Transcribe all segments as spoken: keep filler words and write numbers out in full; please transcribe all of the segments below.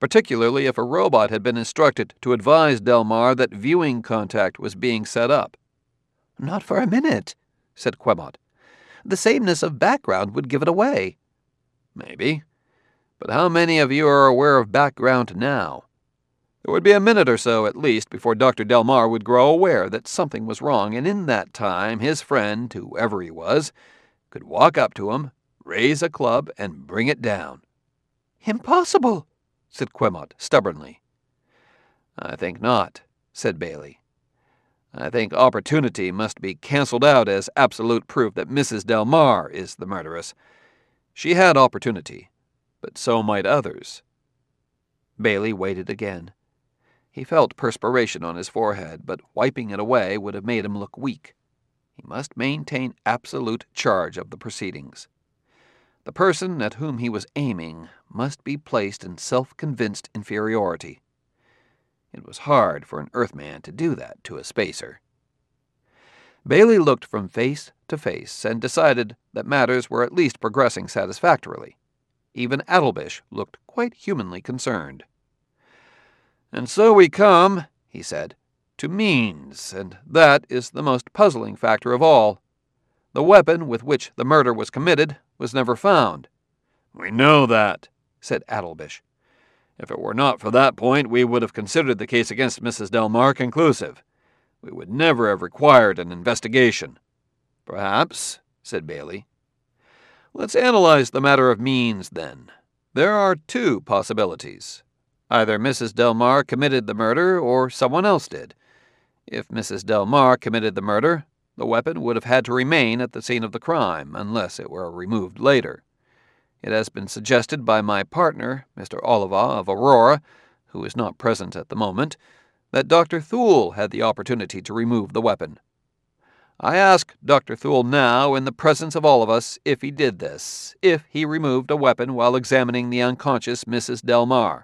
particularly if a robot had been instructed to advise Delmar that viewing contact was being set up. "Not for a minute," said Quemot. "The sameness of background would give it away." "Maybe. But how many of you are aware of background now? There would be a minute or so, at least, before Doctor Delmar would grow aware that something was wrong, and in that time his friend, whoever he was, could walk up to him, raise a club, and bring it down." "Impossible," said Quemot stubbornly. "I think not," said Bailey. "I think opportunity must be cancelled out as absolute proof that Missus Delmar is the murderess. She had opportunity, but so might others." Bailey waited again. He felt perspiration on his forehead, but wiping it away would have made him look weak. He must maintain absolute charge of the proceedings. The person at whom he was aiming must be placed in self-convinced inferiority. It was hard for an Earthman to do that to a spacer. Bailey looked from face to face and decided that matters were at least progressing satisfactorily. Even Adelbish looked quite humanly concerned. "And so we come," he said, "to means, and that is the most puzzling factor of all. The weapon with which the murder was committed was never found." "We know that," said Adelbish. "If it were not for that point, we would have considered the case against Missus Delmar conclusive. We would never have required an investigation." "Perhaps," said Bailey. "Let's analyze the matter of means, then. There are two possibilities. Either Missus Delmar committed the murder, or someone else did. If Missus Delmar committed the murder, the weapon would have had to remain at the scene of the crime, unless it were removed later. It has been suggested by my partner, Mister Oliva of Aurora, who is not present at the moment, that Doctor Thule had the opportunity to remove the weapon. I ask Doctor Thule now, in the presence of all of us, if he did this, if he removed a weapon while examining the unconscious Missus Delmar."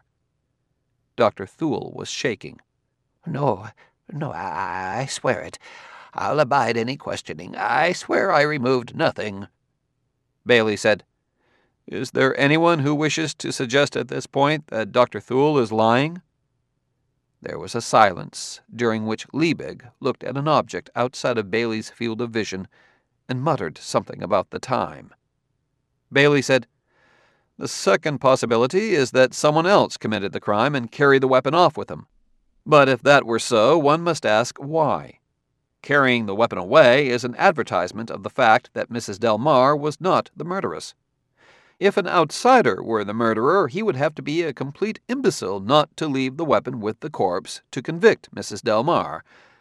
Doctor Thule was shaking. "No, no, I, I swear it. I'll abide any questioning. I swear I removed nothing." Bailey said, "Is there anyone who wishes to suggest at this point that Doctor Thule is lying?" There was a silence, during which Liebig looked at an object outside of Bailey's field of vision and muttered something about the time. Bailey said, "The second possibility is that someone else committed the crime and carried the weapon off with him. But if that were so, one must ask why. Carrying the weapon away is an advertisement of the fact that Missus Delmar was not the murderess. If an outsider were the murderer, he would have to be a complete imbecile not to leave the weapon with the corpse to convict Missus Delmar,